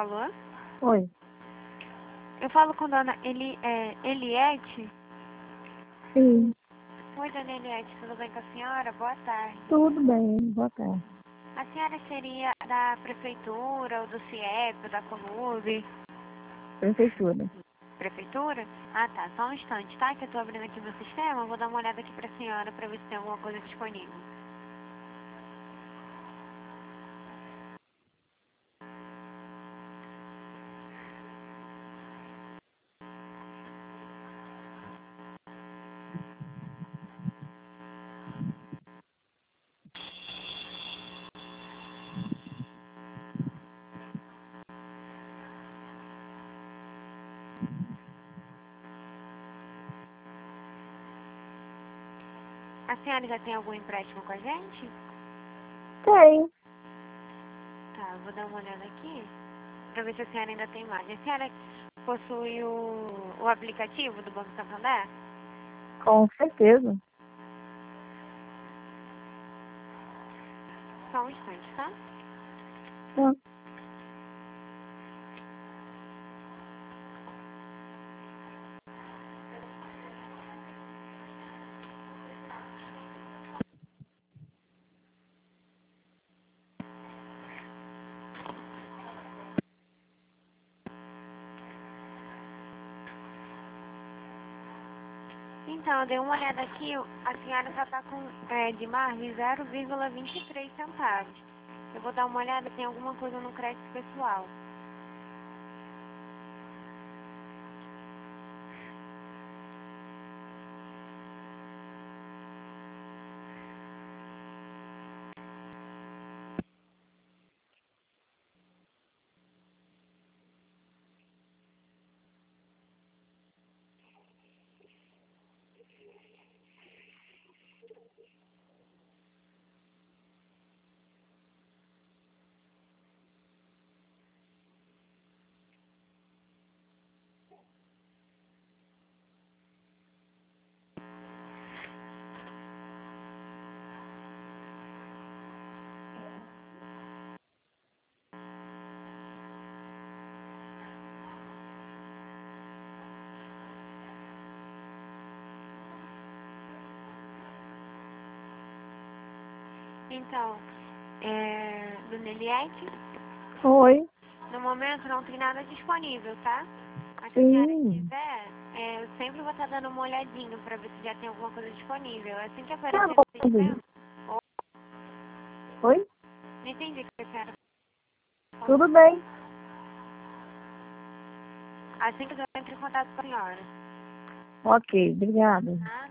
Alô? Oi. Eu falo com dona Eliette? Sim, Oi, dona Eliette, tudo bem com a senhora? Boa tarde. tudo bem. Boa tarde. A senhora seria da prefeitura, ou do CIEP, ou da Conube? Prefeitura. Prefeitura? Ah, tá. Só um instante, tá? Que eu tô abrindo aqui meu sistema. Vou dar uma olhada aqui pra senhora pra ver se tem alguma coisa disponível. A senhora já tem algum empréstimo com a gente? Tem. Tá, vou dar uma olhada aqui pra ver se a senhora ainda tem mais. A senhora possui o aplicativo do Banco Santander? Com certeza. Só um instante, tá? Tá. Então, eu dei uma olhada aqui, a senhora só tá com de margem 0,23 centavos. Eu vou dar uma olhada, tem alguma coisa no crédito pessoal. Então, dona Eliette, Oi. no momento não tem nada disponível, tá? Mas se a senhora Sim. quiser, eu sempre vou estar dando uma olhadinha pra ver se já tem alguma coisa disponível. Assim que Tá aparecer bom. no sistema, Oi? não entendi o que a senhora falou. Tudo bem. Assim que eu entro em contato com a senhora. Ok, obrigada. Tá?